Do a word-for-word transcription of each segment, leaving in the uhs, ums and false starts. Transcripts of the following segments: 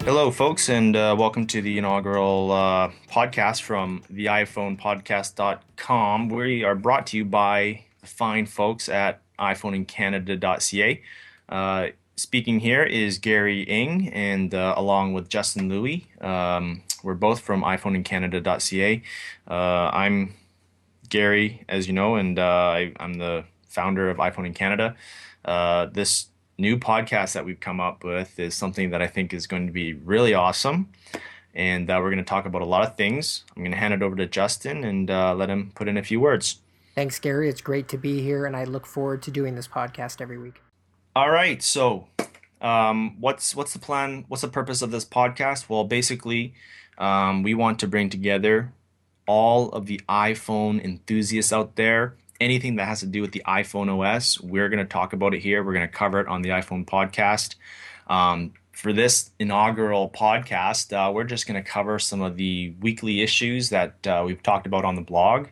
Hello, folks, and uh, welcome to the inaugural uh, podcast from the iphone podcast dot com. We are brought to you by the fine folks at iphone in canada dot c a. Uh, speaking here is Gary Ing, and uh, along with Justin Louie. Um, we're both from iphone in canada dot c a. Uh, I'm Gary, as you know, and uh, I, I'm the founder of iPhone in Canada. Uh, this new podcast that we've come up with is something that I think is going to be really awesome. And uh, we're going to talk about a lot of things. I'm going to hand it over to Justin and uh, let him put in a few words. Thanks, Gary. It's great to be here, and I look forward to doing this podcast every week. All right. So, um, what's what's the plan? What's the purpose of this podcast? Well, basically, um, we want to bring together all of the iPhone enthusiasts out there. Anything that has to do with the iPhone O S, we're going to talk about it here. We're going to cover it on the iPhone podcast. Um, for this inaugural podcast, uh, we're just going to cover some of the weekly issues that uh, we've talked about on the blog.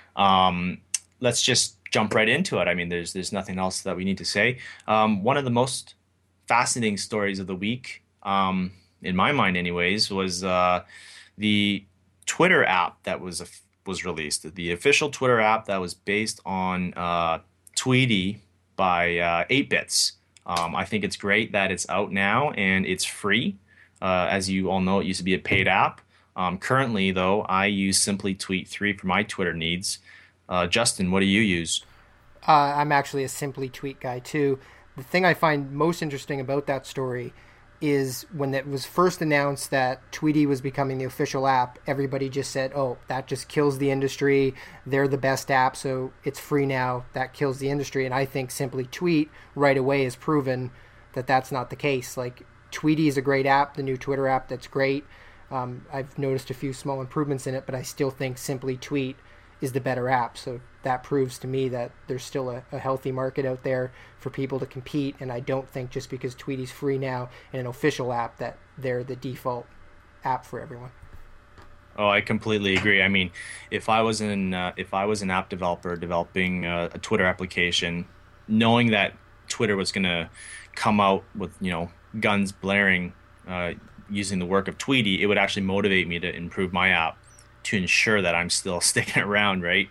Um, let's just jump right into it. I mean, there's there's nothing else that we need to say. Um, one of the most fascinating stories of the week, um, in my mind, anyways, was uh, the Twitter app that was a, was released. The official Twitter app that was based on uh, Tweety by uh, eight bits. Um, I think it's great that it's out now and it's free. Uh, as you all know, it used to be a paid app. Um, currently, though, I use Simply Tweet three for my Twitter needs. Uh, Justin, what do you use? Uh, I'm actually a Simply Tweet guy, too. The thing I find most interesting about that story is when it was first announced that Tweety was becoming the official app, everybody just said, oh, that just kills the industry. They're the best app, so it's free now. That kills the industry. And I think Simply Tweet right away has proven that that's not the case. Like, Tweety is a great app, the new Twitter app, that's great. Um, I've noticed a few small improvements in it, but I still think Simply Tweet is the better app. So that proves to me that there's still a, a healthy market out there for people to compete. And I don't think just because Tweety's free now and an official app that they're the default app for everyone. Oh, I completely agree. I mean, if I was an uh, if I was an app developer developing a, a Twitter application, knowing that Twitter was going to come out with, you know, guns blaring, uh, using the work of Tweety, it would actually motivate me to improve my app to ensure that I'm still sticking around, right?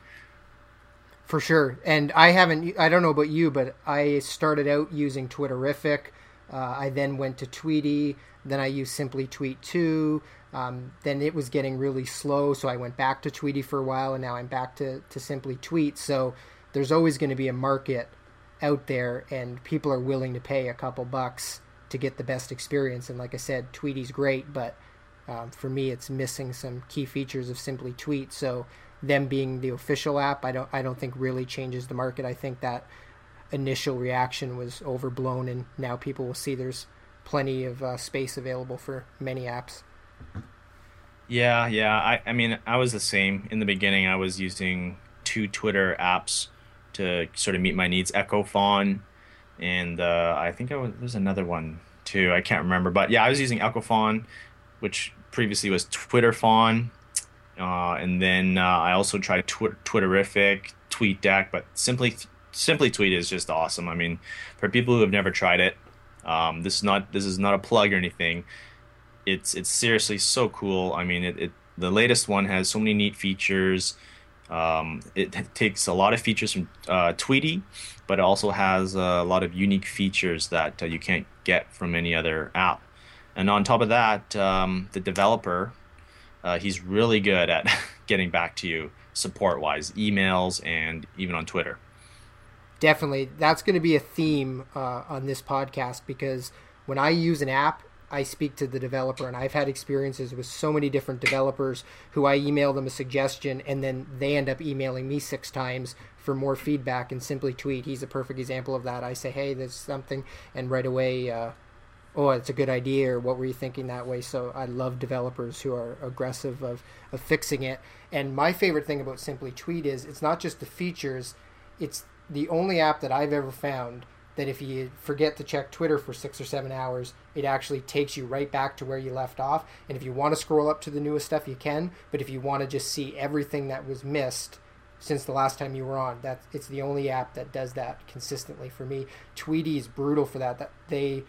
For sure. And I haven't, I don't know about you, but I started out using Twitterrific. Uh, I then went to Tweety. Then I used Simply Tweet two. Um, then it was getting really slow, so I went back to Tweety for a while, and now I'm back to, to Simply Tweet. So there's always going to be a market out there, and people are willing to pay a couple bucks to get the best experience. And like I said, Tweety's great, but um, for me, it's missing some key features of Simply Tweet. So them being the official app, I don't I don't think really changes the market. I think that initial reaction was overblown, and now people will see there's plenty of uh, space available for many apps. Yeah, yeah. I, I mean, I was the same in the beginning. I was using two Twitter apps to sort of meet my needs, Echo Fawn, and uh, I think I was, there's another one too. I can't remember, but yeah, I was using Echo Fawn, which previously was Twitter Fawn. Uh, and then uh, I also tried Twi- Twitterrific, TweetDeck, but simply Simply Tweet is just awesome. I mean, for people who have never tried it, um, this is not this is not a plug or anything. It's it's seriously so cool. I mean, it, it the latest one has so many neat features. Um, it takes a lot of features from uh, Tweety, but it also has a lot of unique features that uh, you can't get from any other app. And on top of that, um, the developer, uh, he's really good at getting back to you support-wise, emails, and even on Twitter. Definitely. That's going to be a theme uh, on this podcast, because when I use an app, I speak to the developer, and I've had experiences with so many different developers who I email them a suggestion and then they end up emailing me six times for more feedback. And Simply Tweet, he's a perfect example of that. I say, hey, there's something, and right away, uh, oh, it's a good idea, or what were you thinking that way? So I love developers who are aggressive of, of fixing it. And my favorite thing about Simply Tweet is it's not just the features, it's the only app that I've ever found that if you forget to check Twitter for six or seven hours, it actually takes you right back to where you left off. And if you want to scroll up to the newest stuff, you can. But if you want to just see everything that was missed since the last time you were on, that it's the only app that does that consistently for me. Tweety is brutal for that. That they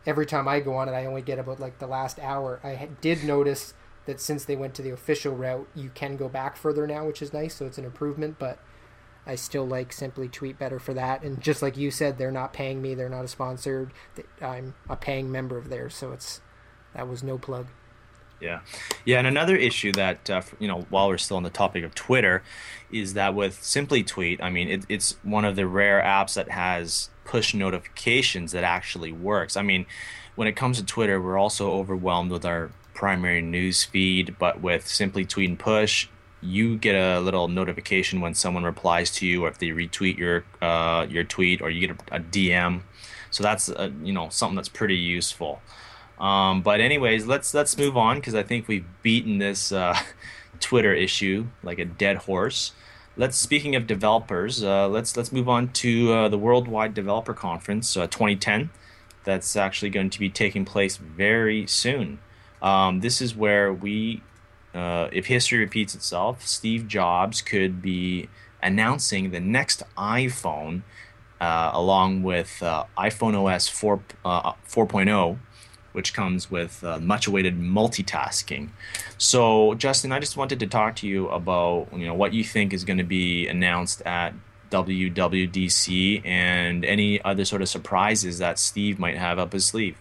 every time I go on it, I only get about like the last hour. I ha- did notice that since they went to the official route, you can go back further now, which is nice. So it's an improvement, but I still like Simply Tweet better for that. And just like you said, they're not paying me. They're not a sponsored. I'm a paying member of theirs. So it's, that was no plug. Yeah, yeah, and another issue that uh, you know, while we're still on the topic of Twitter, is that with Simply Tweet, I mean, it, it's one of the rare apps that has push notifications that actually works. I mean, when it comes to Twitter, we're also overwhelmed with our primary news feed, but with Simply Tweet and Push, you get a little notification when someone replies to you, or if they retweet your uh, your tweet, or you get a, a D M. So that's uh, you know, something that's pretty useful. Um, but anyways, let's let's move on, because I think we've beaten this uh, Twitter issue like a dead horse. Let's speaking of developers, uh, let's let's move on to uh, the Worldwide Developer Conference uh, twenty ten. That's actually going to be taking place very soon. Um, this is where we, uh, if history repeats itself, Steve Jobs could be announcing the next iPhone, uh, along with uh, iPhone O S four, uh, four point oh, which comes with uh, much-awaited multitasking. So, Justin, I just wanted to talk to you about, you know, what you think is going to be announced at W W D C, and any other sort of surprises that Steve might have up his sleeve.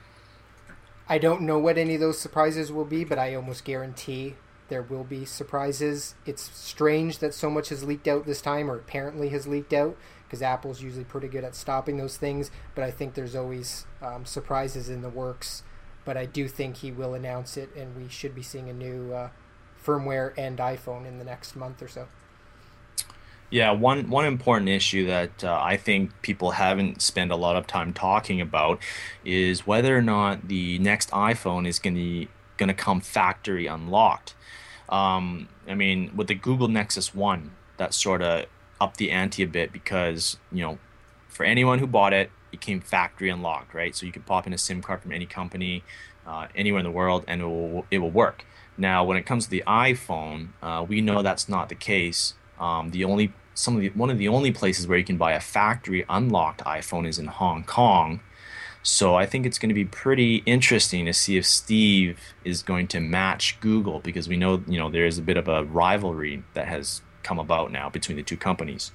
I don't know what any of those surprises will be, but I almost guarantee there will be surprises. It's strange that so much has leaked out this time, or apparently has leaked out, because Apple's usually pretty good at stopping those things, but I think there's always um, surprises in the works. But I do think he will announce it, and we should be seeing a new uh, firmware and iPhone in the next month or so. Yeah, one one important issue that uh, I think people haven't spent a lot of time talking about is whether or not the next iPhone is going to going to come factory unlocked. Um, I mean, with the Google Nexus One, that sort of upped the ante a bit, because, you know, for anyone who bought it, it came factory unlocked, right? So you could pop in a SIM card from any company, uh, anywhere in the world, and it will it will work. Now, when it comes to the iPhone, uh, we know that's not the case. Um, the only some of the one of the only places where you can buy a factory unlocked iPhone is in Hong Kong. So I think it's going to be pretty interesting to see if Steve is going to match Google, because we know, you know, there is a bit of a rivalry that has come about now between the two companies.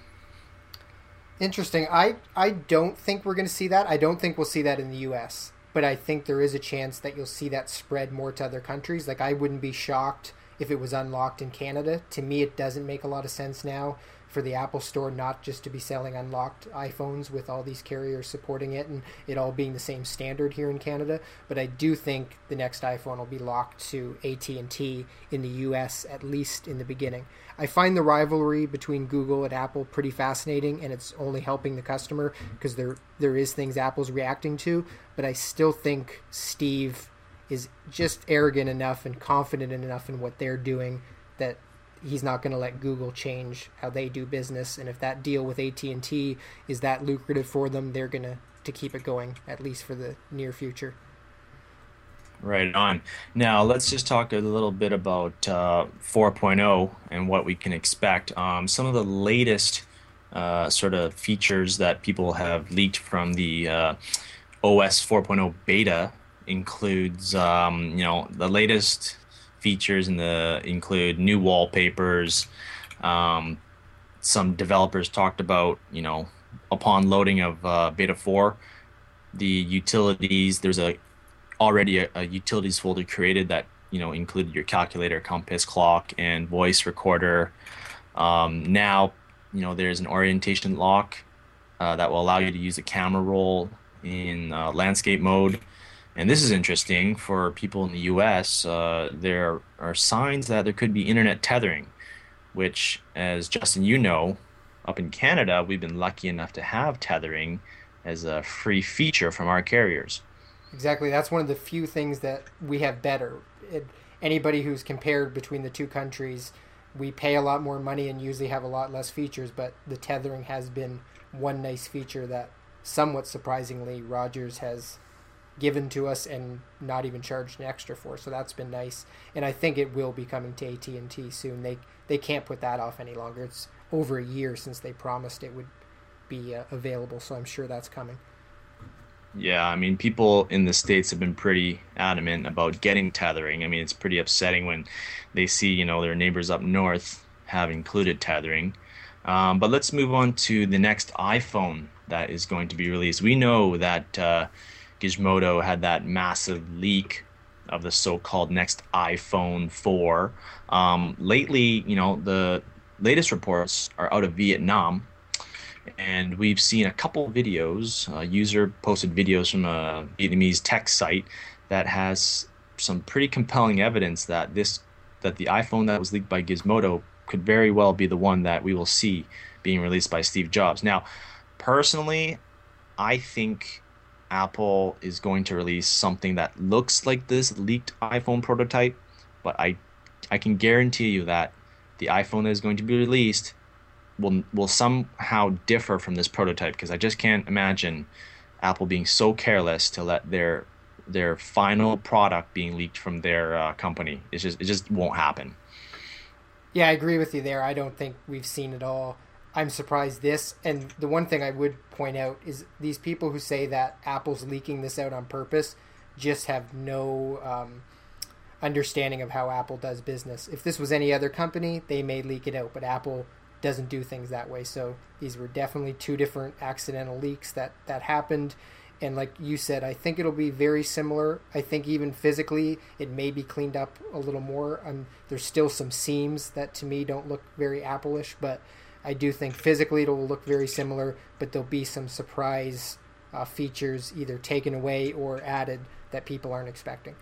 Interesting. I, I don't think we're going to see that. I don't think we'll see that in the U S, but I think there is a chance that you'll see that spread more to other countries. Like, I wouldn't be shocked if it was unlocked in Canada. To me, it doesn't make a lot of sense now for the Apple Store not just to be selling unlocked iPhones with all these carriers supporting it and it all being the same standard here in Canada. But I do think the next iPhone will be locked to A T and T in the U S, at least in the beginning. I find the rivalry between Google and Apple pretty fascinating, and it's only helping the customer, because there there is things Apple's reacting to. But I still think Steve is just arrogant enough and confident enough in what they're doing that he's not going to let Google change how they do business. And if that deal with A T and T is that lucrative for them, they're going to to keep it going, at least for the near future. Right on. Now let's just talk a little bit about uh, four point oh and what we can expect. Um, some of the latest uh, sort of features that people have leaked from the uh, O S four point oh beta includes, um, you know, the latest features in the include new wallpapers. Um, some developers talked about, you know, upon loading of uh, beta four, the utilities. There's a already a, a utilities folder created that, you know, included your calculator, compass, clock, and voice recorder. Um, now, you know, there's an orientation lock uh, that will allow you to use the camera roll in uh, landscape mode. And this is interesting for people in the U S. Uh, there are signs that there could be internet tethering, which, as Justin, you know, up in Canada, we've been lucky enough to have tethering as a free feature from our carriers. Exactly. That's one of the few things that we have better. It, anybody who's compared between the two countries, we pay a lot more money and usually have a lot less features, but the tethering has been one nice feature that, somewhat surprisingly, Rogers has given to us and not even charged an extra for. So that's been nice. And I think it will be coming to A T and T soon. They they can't put that off any longer. It's over a year since they promised it would be uh, available, so I'm sure that's coming. Yeah, I mean, people in the States have been pretty adamant about getting tethering. I mean, it's pretty upsetting when they see, you know, their neighbors up north have included tethering. Um, but let's move on to the next iPhone that is going to be released. We know that uh, Gizmodo had that massive leak of the so-called next iPhone four. Um, lately, you know, the latest reports are out of Vietnam, and we've seen a couple videos. A user posted videos from a Vietnamese tech site that has some pretty compelling evidence that this that the iPhone that was leaked by Gizmodo could very well be the one that we will see being released by Steve Jobs. Now, personally, I think Apple is going to release something that looks like this leaked iPhone prototype, but I I can guarantee you that the iPhone that is going to be released will will somehow differ from this prototype, because I just can't imagine Apple being so careless to let their their final product being leaked from their uh, company. It's just it just won't happen. Yeah, I agree with you there. I don't think we've seen it all. I'm surprised this. And the one thing I would point out is these people who say that Apple's leaking this out on purpose just have no um, understanding of how Apple does business. If this was any other company, they may leak it out, but Apple doesn't do things that way. So these were definitely two different accidental leaks that, that happened. And like you said, I think it'll be very similar. I think even physically, it may be cleaned up a little more. Um, there's still some seams that to me don't look very Apple-ish, but I do think physically it'll look very similar, but there'll be some surprise uh, features either taken away or added that people aren't expecting.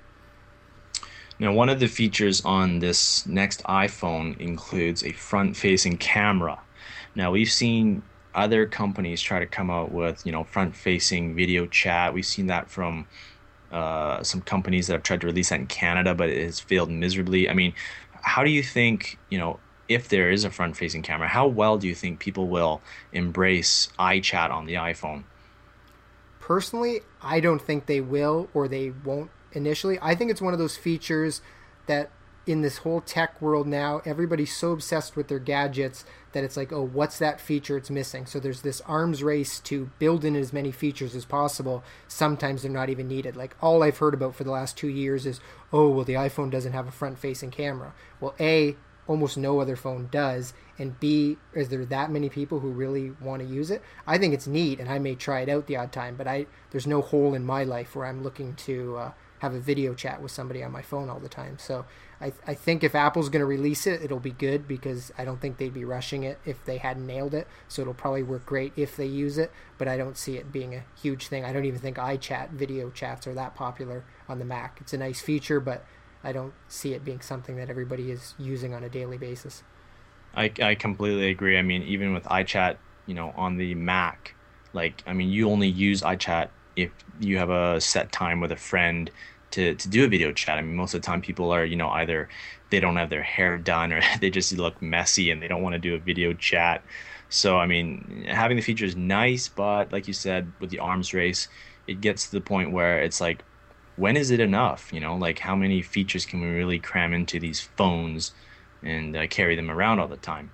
Now, one of the features on this next iPhone includes a front-facing camera. Now, we've seen other companies try to come out with, you know, front-facing video chat. We've seen that from uh, some companies that have tried to release that in Canada, but it has failed miserably. I mean, how do you think, you know, if there is a front-facing camera, how well do you think people will embrace iChat on the iPhone? Personally, I don't think they will or they won't initially. I think it's one of those features that in this whole tech world now, everybody's so obsessed with their gadgets that it's like, oh, what's that feature it's missing? So there's this arms race to build in as many features as possible. Sometimes they're not even needed. Like all I've heard about for the last two years is, oh, well, the iPhone doesn't have a front-facing camera. Well, A, almost no other phone does, and B, is there that many people who really want to use it? I think it's neat, and I may try it out the odd time, but I there's no hole in my life where I'm looking to uh, have a video chat with somebody on my phone all the time. So I, I think if Apple's going to release it, it'll be good, because I don't think they'd be rushing it if they hadn't nailed it. So it'll probably work great if they use it, but I don't see it being a huge thing. I don't even think iChat video chats are that popular on the Mac. It's a nice feature, but I don't see it being something that everybody is using on a daily basis. I, I completely agree. I mean, even with iChat, you know, on the Mac, like, I mean, you only use iChat if you have a set time with a friend to, to do a video chat. I mean, most of the time people are, you know, either they don't have their hair done or they just look messy and they don't want to do a video chat. So, I mean, having the feature is nice, but like you said, with the arms race, it gets to the point where it's like, when is it enough? You know, like how many features can we really cram into these phones and uh, carry them around all the time?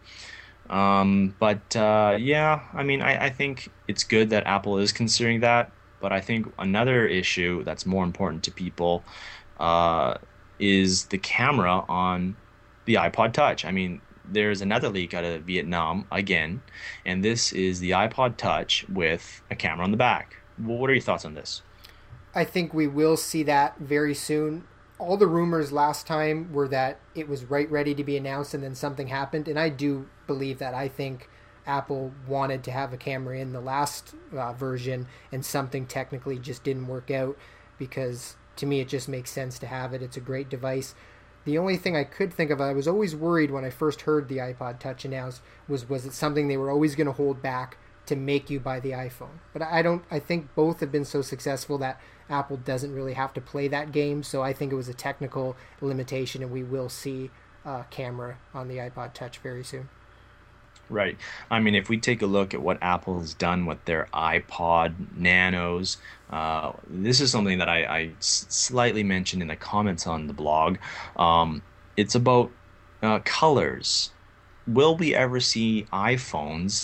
Um, but uh, yeah, I mean, I, I think it's good that Apple is considering that. But I think another issue that's more important to people uh, is the camera on the iPod Touch. I mean, there's another leak out of Vietnam again, and this is the iPod Touch with a camera on the back. Well, what are your thoughts on this? I think we will see that very soon. All the rumors last time were that it was right ready to be announced and then something happened, and I do believe that. I think Apple wanted to have a camera in the last uh, version and something technically just didn't work out, because to me it just makes sense to have it. It's a great device. The only thing I could think of, I was always worried when I first heard the iPod Touch announced, was was it something they were always going to hold back to make you buy the iPhone? But I don't. I think both have been so successful that Apple doesn't really have to play that game. So I think it was a technical limitation, and we will see a camera on the iPod Touch very soon. Right. I mean, if we take a look at what Apple has done with their iPod Nanos, uh, this is something that I, I s- slightly mentioned in the comments on the blog. Um, it's about uh, colors. Will we ever see iPhones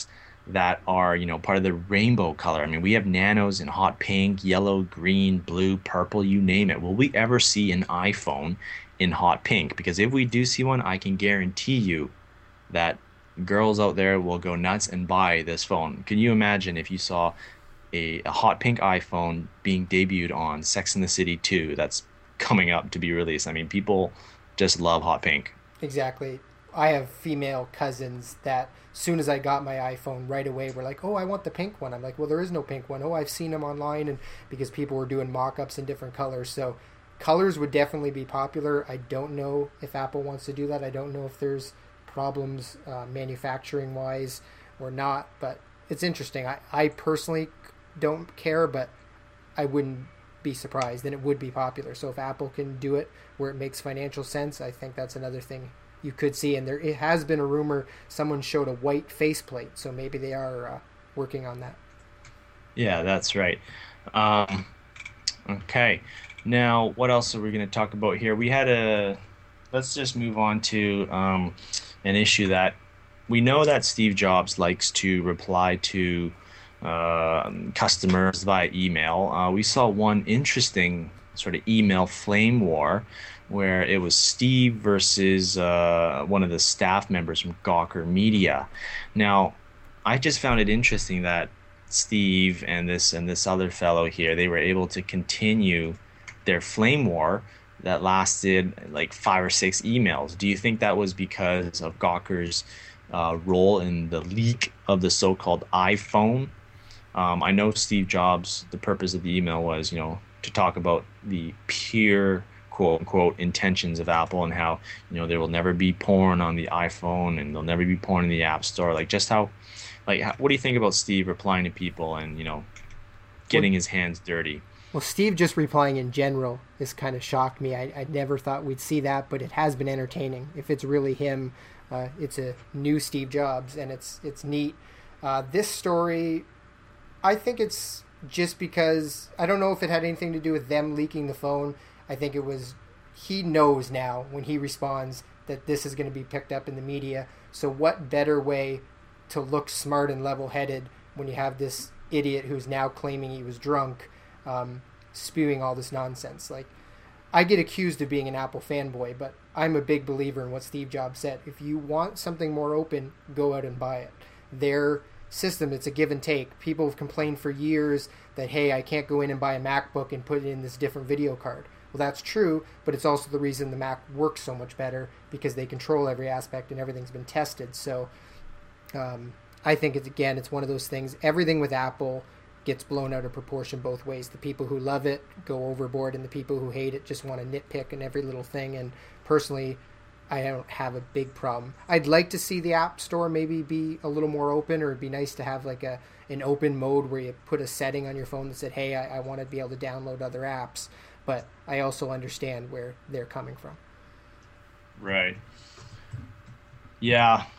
that are, you know, part of the rainbow color. I mean, we have nanos in hot pink, yellow, green, blue, purple, you name it. Will we ever see an iPhone in hot pink? Because if we do see one, I can guarantee you that girls out there will go nuts and buy this phone. Can you imagine if you saw a, a hot pink iPhone being debuted on Sex and the City two that's coming up to be released? I mean, people just love hot pink. Exactly. I have female cousins that soon as I got my iPhone right away were like, "Oh, I want the pink one." I'm like, "Well, there is no pink one." "Oh, I've seen them online," and because people were doing mock-ups in different colors. So colors would definitely be popular. I don't know if Apple wants to do that. I don't know if there's problems uh, manufacturing wise or not, but it's interesting. I, I personally don't care, but I wouldn't be surprised, and it would be popular. So if Apple can do it where it makes financial sense, I think that's another thing you could see. And there it has been a rumor someone showed a white faceplate, so maybe they are uh, working on that. Yeah, that's right. Um, okay. Now, what else are we going to talk about here? We had a, let's just move on to um, an issue that we know that Steve Jobs likes to reply to uh, customers via email. Uh, we saw one interesting sort of email flame war where it was Steve versus uh, one of the staff members from Gawker Media. Now, I just found it interesting that Steve and this and this other fellow here, they were able to continue their flame war that lasted like five or six emails. Do you think that was because of Gawker's uh, role in the leak of the so-called iPhone? Um, I know Steve Jobs, the purpose of the email was, you know, to talk about the pure quote unquote intentions of Apple and how, you know, there will never be porn on the iPhone and there'll never be porn in the App Store. Like just how, like, how, what do you think about Steve replying to people and, you know, Well, getting his hands dirty? well, Steve just replying in general has kind of shocked me. I, I never thought we'd see that, but it has been entertaining. If it's really him, uh, it's a new Steve Jobs, and it's it's neat. Uh, this story, I think it's just because I don't know if it had anything to do with them leaking the phone. I think it was he knows now when he responds that this is going to be picked up in the media. So what better way to look smart and level-headed when you have this idiot who's now claiming he was drunk, um, spewing all this nonsense? Like, I get accused of being an Apple fanboy, but I'm a big believer in what Steve Jobs said. If you want something more open, go out and buy it. Their system, it's a give and take. People have complained for years that, hey, I can't go in and buy a MacBook and put it in this different video card. Well, that's true, but it's also the reason the Mac works so much better because they control every aspect and everything's been tested. So um, I think, it's again, it's one of those things. Everything with Apple gets blown out of proportion both ways. The people who love it go overboard, and the people who hate it just want to nitpick in every little thing. And personally, I don't have a big problem. I'd like to see the App Store maybe be a little more open, or it'd be nice to have like a an open mode where you put a setting on your phone that said, hey, I, I want to be able to download other apps. But I also understand where they're coming from. Right. Yeah.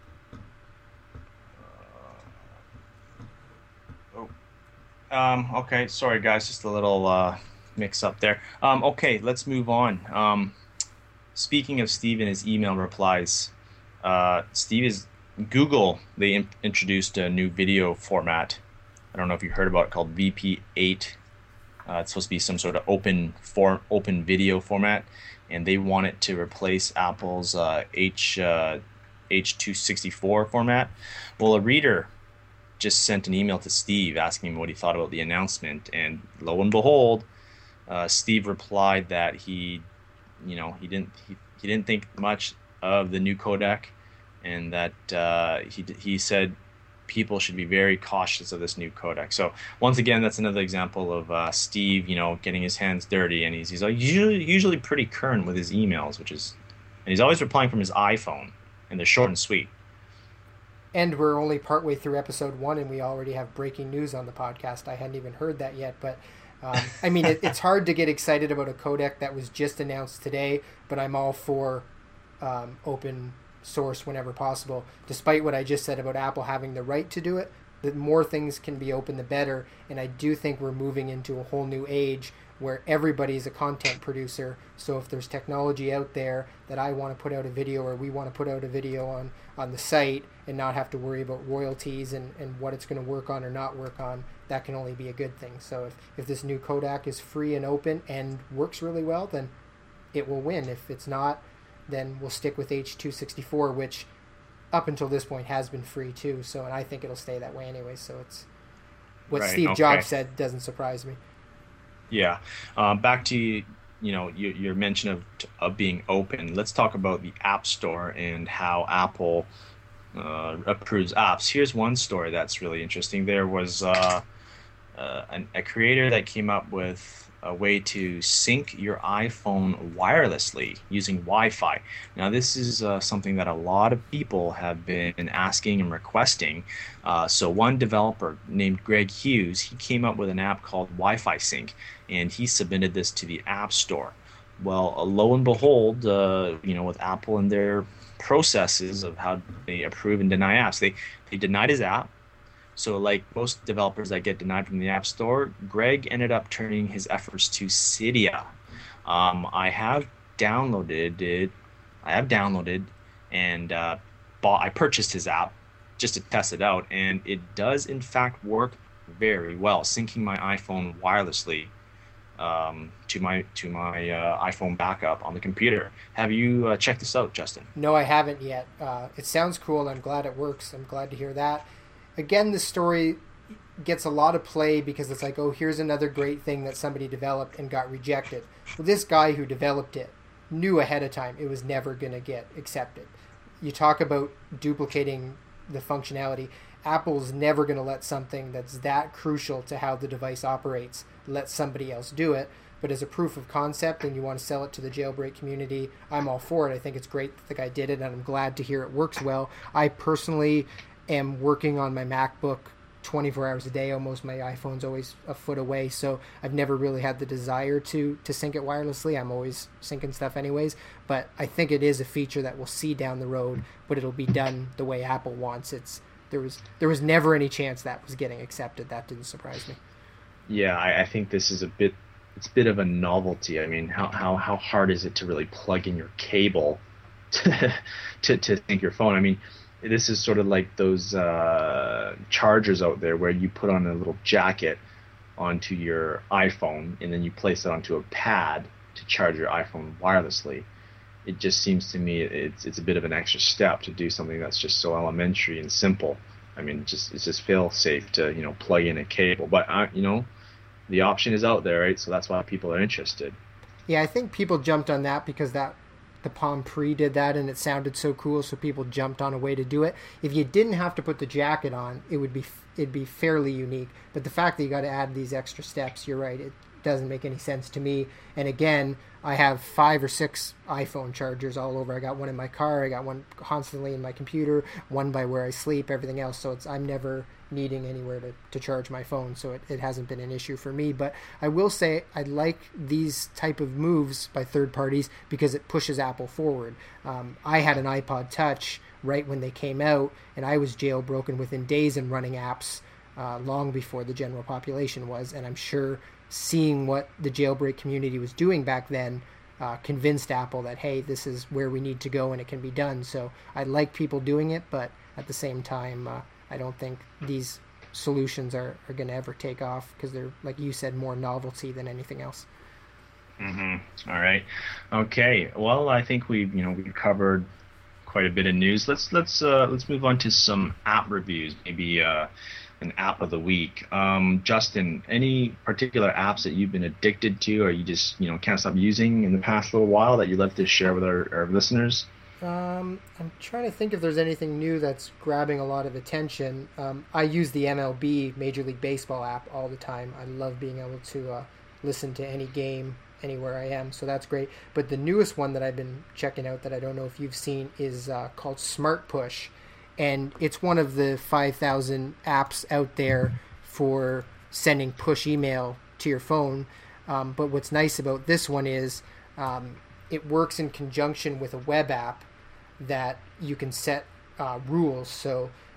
Oh. Um, okay. Sorry, guys. Just a little uh, mix up there. Um, okay, let's move on. Um, speaking of Steve and his email replies, uh, Steve is Google. They in- introduced a new video format. I don't know if you heard about it, called V P eight. Uh, it's supposed to be some sort of open for open video format, and they want it to replace Apple's uh, H uh, H two sixty-four format. Well, a reader just sent an email to Steve asking him what he thought about the announcement, and lo and behold, uh, Steve replied that he, you know, he didn't he, he didn't think much of the new codec, and that uh, he he said people should be very cautious of this new codec. So once again, that's another example of uh, Steve, you know, getting his hands dirty, and he's he's usually usually pretty current with his emails, which is, and he's always replying from his iPhone, and they're short and sweet. And we're only partway through episode one, and we already have breaking news on the podcast. I hadn't even heard that yet, but um, I mean, it, it's hard to get excited about a codec that was just announced today, but I'm all for um, open source whenever possible. Despite what I just said about Apple having the right to do it, the more things can be open, the better. And I do think we're moving into a whole new age where everybody's a content producer. So if there's technology out there that I want to put out a video, or we want to put out a video on, on the site and not have to worry about royalties and, and what it's going to work on or not work on, that can only be a good thing. So if, if this new Kodak is free and open and works really well, then it will win. If it's not, then we'll stick with H two sixty-four, which up until this point has been free too. So, and I think it'll stay that way anyway. So it's what Right, Steve okay. Jobs said doesn't surprise me. Yeah. Um, back to you know your, your mention of of being open. Let's talk about the App Store and how Apple uh, approves apps. Here's one story that's really interesting. There was uh, uh, an, a creator that came up with a way to sync your iPhone wirelessly using Wi-Fi. Now, this is uh, something that a lot of people have been asking and requesting. Uh, so one developer named Greg Hughes, he came up with an app called Wi-Fi Sync, and he submitted this to the App Store. Well, uh, lo and behold, uh, you know, with Apple and their processes of how they approve and deny apps, they, they denied his app. So like most developers that get denied from the App Store, Greg ended up turning his efforts to Cydia. Um, I have downloaded it. I have downloaded and uh, bought. I purchased his app just to test it out, and it does in fact work very well, syncing my iPhone wirelessly um, to my to my uh, iPhone backup on the computer. Have you uh, checked this out, Justin? No, I haven't yet. Uh, it sounds cool, and I'm glad it works. I'm glad to hear that. Again, this story gets a lot of play because it's like, oh, here's another great thing that somebody developed and got rejected. Well, this guy who developed it knew ahead of time it was never going to get accepted. You talk about duplicating the functionality. Apple's never going to let something that's that crucial to how the device operates let somebody else do it. But as a proof of concept and you want to sell it to the jailbreak community, I'm all for it. I think it's great that the guy did it, and I'm glad to hear it works well. I personally am working on my MacBook twenty-four hours a day almost. My iPhone's always a foot away, so I've never really had the desire to to sync it wirelessly. I'm always syncing stuff anyways, but I think it is a feature that we'll see down the road, but it'll be done the way Apple wants. It's there was there was never any chance that was getting accepted. That didn't surprise me. Yeah, I, I think this is a bit it's a bit of a novelty. I mean, how how how hard is it to really plug in your cable to to, to sync your phone? I mean, this is sort of like those uh, chargers out there where you put on a little jacket onto your iPhone and then you place it onto a pad to charge your iPhone wirelessly. It just seems to me it's it's a bit of an extra step to do something that's just so elementary and simple. I mean, just it's just fail safe to you know plug in a cable, but uh, you know the option is out there, right? So that's why people are interested. Yeah, I think people jumped on that because that. The Palm Pre did that and it sounded so cool, so people jumped on a way to do it. If you didn't have to put the jacket on, it would be it'd be fairly unique. But the fact that you got to add these extra steps, you're right, it doesn't make any sense to me. And again, I have five or six iPhone chargers all over. I got one in my car, I got one constantly in my computer, one by where I sleep, everything else. So it's I'm never needing anywhere to, to charge my phone, so it, it hasn't been an issue for me. But I will say I like these type of moves by third parties because it pushes Apple forward. Um, I had an iPod Touch right when they came out, and I was jailbroken within days and running apps uh, long before the general population was, and I'm sure seeing what the jailbreak community was doing back then uh, convinced Apple that, hey, this is where we need to go and it can be done. So I like people doing it, but at the same time, uh, I don't think these solutions are, are going to ever take off because they're, like you said, more novelty than anything else. Mm-hmm. All right. Okay. Well, I think we you know we've covered quite a bit of news. Let's let's uh, let's move on to some app reviews. Maybe uh, an app of the week. Um, Justin, any particular apps that you've been addicted to, or you just you know can't stop using in the past little while that you'd love to share with our, our listeners? Um, I'm trying to think if there's anything new that's grabbing a lot of attention. Um, I use the M L B Major League Baseball app all the time. I love being able to uh, listen to any game anywhere I am, so that's great. But the newest one that I've been checking out that I don't know if you've seen is uh, called Smart Push, and it's one of the five thousand apps out there for sending push email to your phone. Um, but what's nice about this one is um, it works in conjunction with a web app that you can set uh, rules. So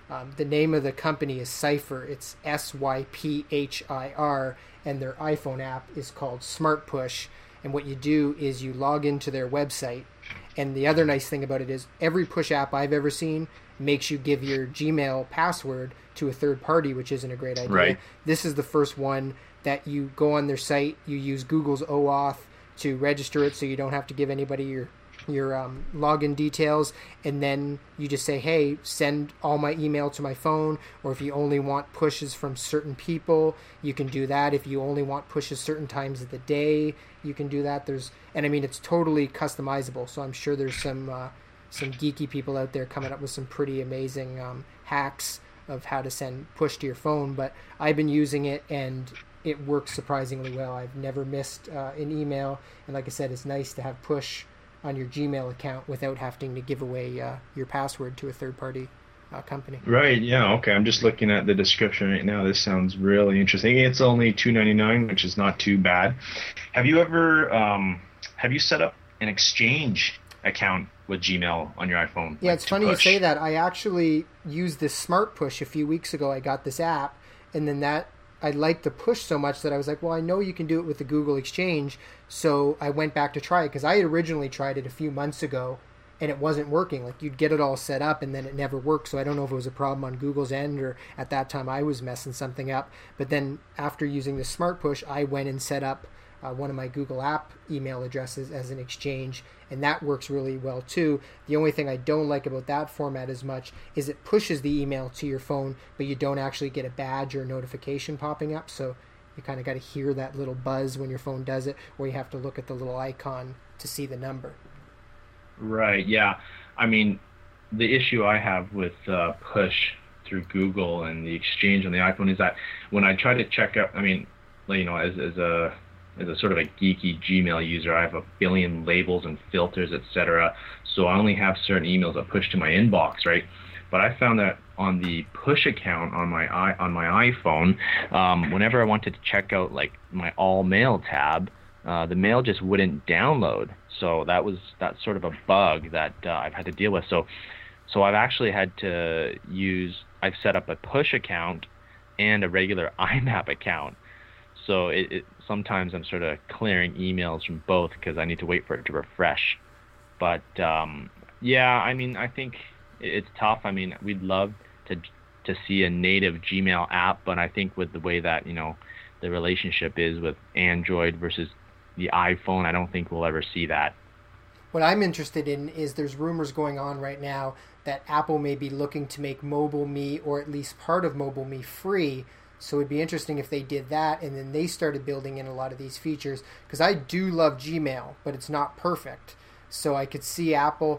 Um, the name of the company is Syphir. It's S Y P H I R, and their iPhone app is called Smart Push. And what you do is you log into their website. And the other nice thing about it is every push app I've ever seen makes you give your Gmail password to a third party, which isn't a great idea. Right. This is the first one that you go on their site, you use Google's OAuth to register it so you don't have to give anybody your your um, login details, and then you just say, hey, send all my email to my phone, or if you only want pushes from certain people, you can do that. If you only want pushes certain times of the day, you can do that. There's, and I mean, it's totally customizable, so I'm sure there's some uh, some geeky people out there coming up with some pretty amazing um, hacks of how to send push to your phone, but I've been using it, and it works surprisingly well. I've never missed uh, an email, and like I said, it's nice to have push on your Gmail account without having to give away uh, your password to a third-party uh, company. Right. Yeah. Okay. I'm just looking at the description right now. This sounds really interesting. It's only two ninety-nine, which is not too bad. Have you ever um, have you set up an Exchange account with Gmail on your iPhone? Yeah, like, it's to funny push? you say that. I actually used this Smart Push a few weeks ago. I got this app, and then that I liked the push so much that I was like, well, I know you can do it with the Google Exchange, so I went back to try it, because I had originally tried it a few months ago, and it wasn't working. Like, you'd get it all set up, and then it never worked, so I don't know if it was a problem on Google's end, or at that time I was messing something up. But then after using the Smart Push, I went and set up uh, one of my Google app email addresses as an Exchange, and that works really well too. The only thing I don't like about that format as much is it pushes the email to your phone, but you don't actually get a badge or a notification popping up, so you kind of got to hear that little buzz when your phone does it, or you have to look at the little icon to see the number. Right. Yeah. I mean, the issue I have with uh, push through Google and the Exchange on the iPhone is that when I try to check out, I mean, like, you know, as as a as a sort of a geeky Gmail user, I have a billion labels and filters, et cetera. So I only have certain emails that push to my inbox, right? But I found that on the push account on my i on my iPhone, um, whenever I wanted to check out like my all mail tab, uh, the mail just wouldn't download. So that was that's sort of a bug that uh, I've had to deal with. So so I've actually had to use I've set up a push account and a regular I M A P account. So it, it sometimes I'm sort of clearing emails from both because I need to wait for it to refresh. But um, yeah, I mean, I think it's tough. I mean, we'd love to to see a native Gmail app, but I think with the way that, you know, the relationship is with Android versus the iPhone, I don't think we'll ever see that. What I'm interested in is there's rumors going on right now that Apple may be looking to make MobileMe, or at least part of MobileMe, free. So it'd be interesting if they did that and then they started building in a lot of these features, because I do love Gmail, but it's not perfect. So I could see Apple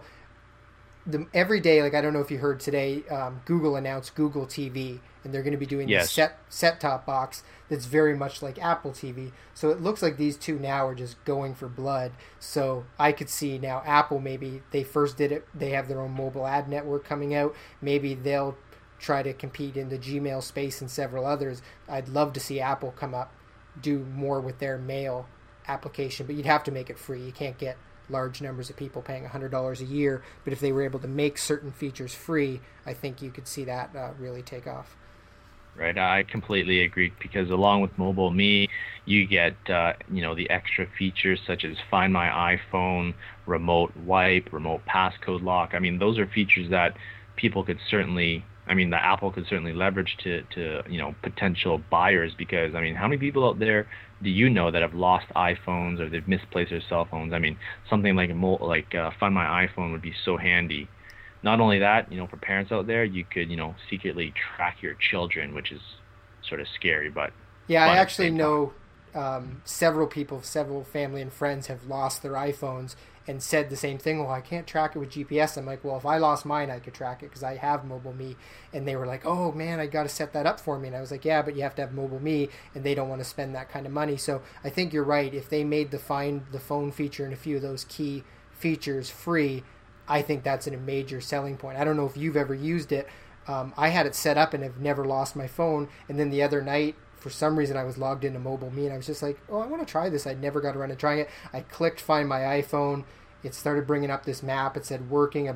the every day, like I don't know if you heard today, um, Google announced Google T V, and they're going to be doing Yes. this set set top box that's very much like Apple T V. So it looks like these two now are just going for blood. So I could see now Apple, maybe they first did it, they have their own mobile ad network coming out. Maybe they'll try to compete in the Gmail space and several others. I'd love to see Apple come up, do more with their mail application, but you'd have to make it free. You can't get large numbers of people paying one hundred dollars a year, but if they were able to make certain features free, I think you could see that uh, really take off. Right, I completely agree, because along with MobileMe, you get uh, you know, the extra features such as Find My iPhone, Remote Wipe, Remote Passcode Lock. I mean, those are features that people could certainly, I mean, the Apple could certainly leverage to, to you know, potential buyers, because, I mean, how many people out there do you know that have lost iPhones or they've misplaced their cell phones? I mean, something like a mo- like uh, Find My iPhone would be so handy. Not only that, you know, for parents out there, you could, you know, secretly track your children, which is sort of scary, but yeah, fun I at the actually same know um, several people, several family and friends have lost their iPhones and said the same thing. Well, I can't track it with G P S. I'm like, well, if I lost mine, I could track it because I have MobileMe. And they were like, oh man, I got to set that up for me. And I was like, yeah, but you have to have MobileMe, and they don't want to spend that kind of money. So I think you're right. If they made the Find the Phone feature and a few of those key features free, I think that's a major selling point. I don't know if you've ever used it. Um, I had it set up and have never lost my phone. And then the other night, for some reason, I was logged into MobileMe, and I was just like, oh, I want to try this. I'd never got around to trying it. I clicked Find My iPhone. It started bringing up this map. It said working about a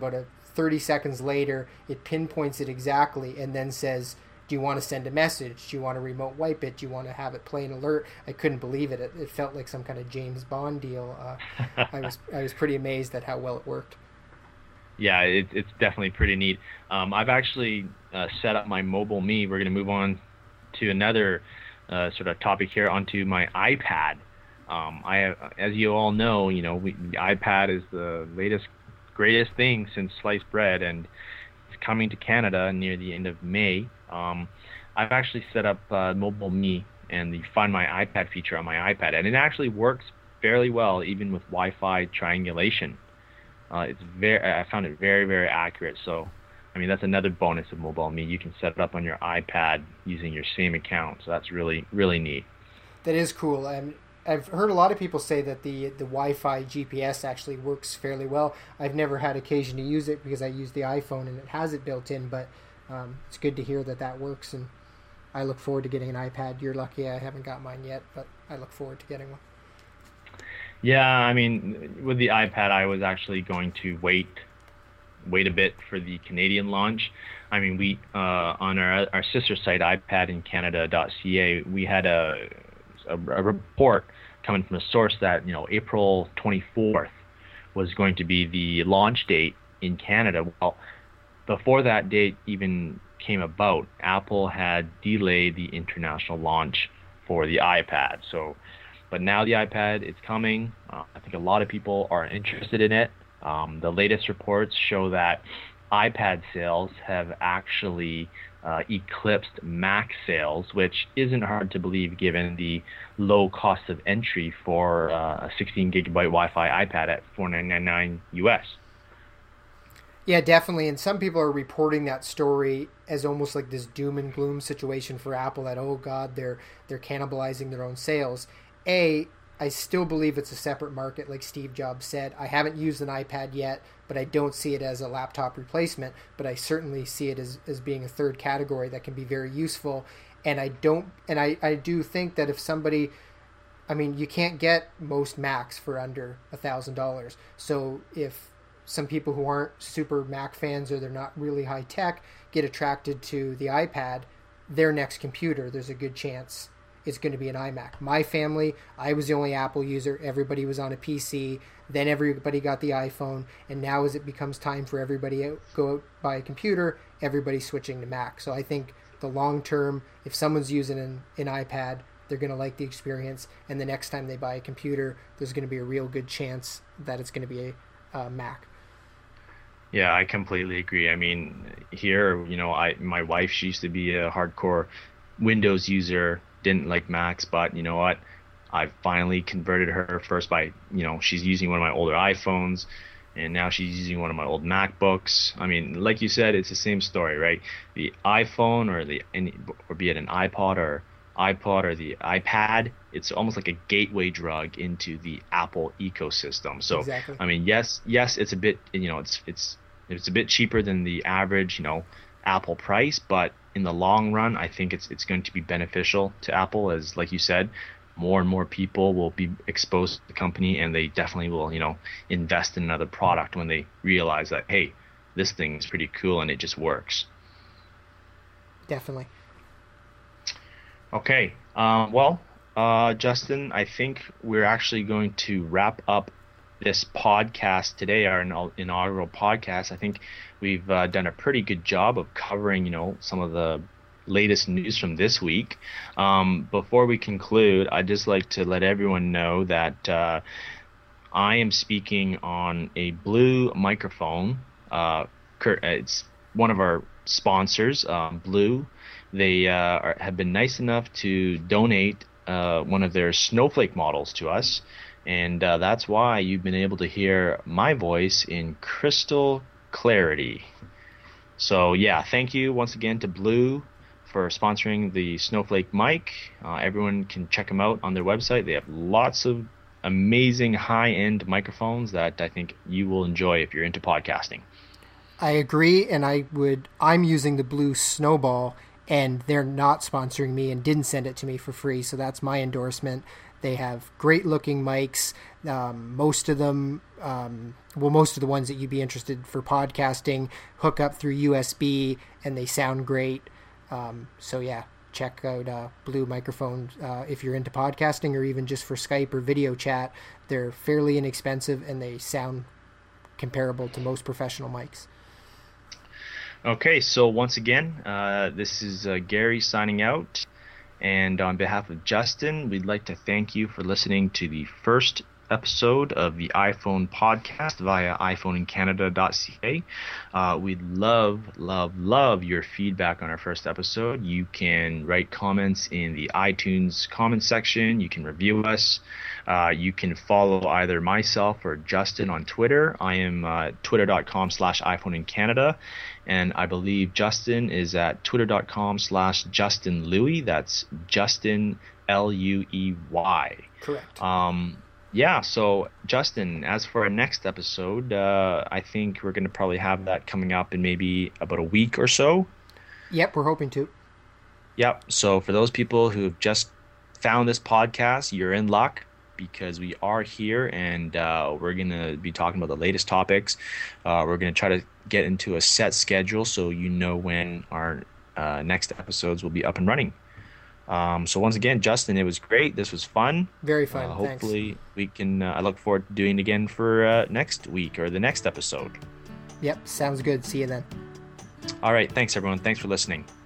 thirty seconds later, it pinpoints it exactly and then says, do you want to send a message? Do you want to remote wipe it? Do you want to have it play an alert? I couldn't believe it. It, it felt like some kind of James Bond deal. Uh, I was I was pretty amazed at how well it worked. Yeah, it, it's definitely pretty neat. Um, I've actually uh, set up my Mobile Me. We're going to move on to another uh, sort of topic here, onto my iPad. Um, I have, as you all know, you know, we, the iPad is the latest, greatest thing since sliced bread, and it's coming to Canada near the end of May. Um, I've actually set up uh, Mobile Me and the Find My iPad feature on my iPad, and it actually works fairly well, even with Wi-Fi triangulation. Uh, it's very, I found it very, very accurate. So, I mean, that's another bonus of Mobile Me. You can set it up on your iPad using your same account. So that's really, really neat. That is cool. And I've heard a lot of people say that the the Wi-Fi G P S actually works fairly well. I've never had occasion to use it because I use the iPhone and it has it built in, but um, it's good to hear that that works. And I look forward to getting an iPad. You're lucky I haven't got mine yet, but I look forward to getting one. Yeah, I mean, with the iPad, I was actually going to wait, wait a bit for the Canadian launch. I mean, we uh, on our our sister site, i pad in canada dot c a, we had a, a a report coming from a source that, you know, April twenty-fourth was going to be the launch date in Canada. Well, before that date even came about, Apple had delayed the international launch for the iPad. So. But now the iPad is coming. Uh, I think a lot of people are interested in it. Um, the latest reports show that iPad sales have actually uh, eclipsed Mac sales, which isn't hard to believe given the low cost of entry for uh, a sixteen gigabyte Wi-Fi iPad at four thousand nine hundred ninety-nine U S. Yeah, definitely. And some people are reporting that story as almost like this doom and gloom situation for Apple, that, oh God, they're they're cannibalizing their own sales. A, I still believe it's a separate market, like Steve Jobs said. I haven't used an iPad yet, but I don't see it as a laptop replacement, but I certainly see it as, as being a third category that can be very useful. And I don't, and I, I do think that if somebody, I mean, you can't get most Macs for under a thousand dollars. So if some people who aren't super Mac fans or they're not really high tech get attracted to the iPad, their next computer, there's a good chance it's going to be an iMac. My family, I was the only Apple user. Everybody was on a P C. Then everybody got the iPhone. And now as it becomes time for everybody to go out buy a computer, everybody's switching to Mac. So I think the long term, if someone's using an, an iPad, they're going to like the experience. And the next time they buy a computer, there's going to be a real good chance that it's going to be a, a Mac. Yeah, I completely agree. I mean, here, you know, I my wife, she used to be a hardcore Windows user, didn't like Macs, but you know what? I finally converted her first by, you know, she's using one of my older iPhones, and now she's using one of my old MacBooks. I mean, like you said, it's the same story, right? The iPhone or the any, or be it an iPod or iPod or the iPad, it's almost like a gateway drug into the Apple ecosystem. So, exactly. I mean, yes, yes, it's a bit, you know, it's it's it's a bit cheaper than the average, you know, Apple price, but in the long run, I think it's it's going to be beneficial to Apple, as like you said, more and more people will be exposed to the company, and they definitely will, you know, invest in another product when they realize that, hey, this thing is pretty cool and it just works. Definitely. Okay. Um, well, uh, Justin, I think we're actually going to wrap up this podcast today, our inaugural podcast. I think we've uh, done a pretty good job of covering, you know, some of the latest news from this week. Um, before we conclude, I'd just like to let everyone know that uh, I am speaking on a Blue microphone. Uh, it's one of our sponsors, um, Blue. They uh, are, have been nice enough to donate uh, one of their Snowflake models to us. And uh, that's why you've been able to hear my voice in crystal clarity. So yeah, thank you once again to Blue for sponsoring the Snowflake mic. Uh, everyone can check them out on their website. They have lots of amazing high-end microphones that I think you will enjoy if you're into podcasting. I agree, and I would. I'm using the Blue Snowball, and they're not sponsoring me and didn't send it to me for free. So that's my endorsement. They have great looking mics. Um, most of them, um, well, most of the ones that you'd be interested for podcasting hook up through U S B and they sound great. Um, so yeah, check out uh, Blue Microphones uh, if you're into podcasting or even just for Skype or video chat. They're fairly inexpensive and they sound comparable to most professional mics. Okay, so once again, uh, this is uh, Gary signing out. And on behalf of Justin, we'd like to thank you for listening to the first episode of the iPhone podcast via iphone in canada dot c a. Uh, we'd love, love, love your feedback on our first episode. You can write comments in the iTunes comment section. You can review us. Uh, you can follow either myself or Justin on Twitter. I am uh, twitter.com slash iPhone in Canada. And I believe Justin is at twitter.com slash Justin Louie. That's Justin L U E Y. Correct. Um, yeah, so Justin, as for our next episode, uh, I think we're going to probably have that coming up in maybe about a week or so. Yep, we're hoping to. Yep, so for those people who have just found this podcast, you're in luck, because we are here and uh, we're going to be talking about the latest topics. Uh, we're going to try to get into a set schedule so you know when our uh, next episodes will be up and running. Um, so once again, Justin, it was great. This was fun. Very fun. Uh, hopefully Thanks. we can, uh, I look forward to doing it again for uh, next week or the next episode. Yep, sounds good. See you then. All right. Thanks, everyone. Thanks for listening.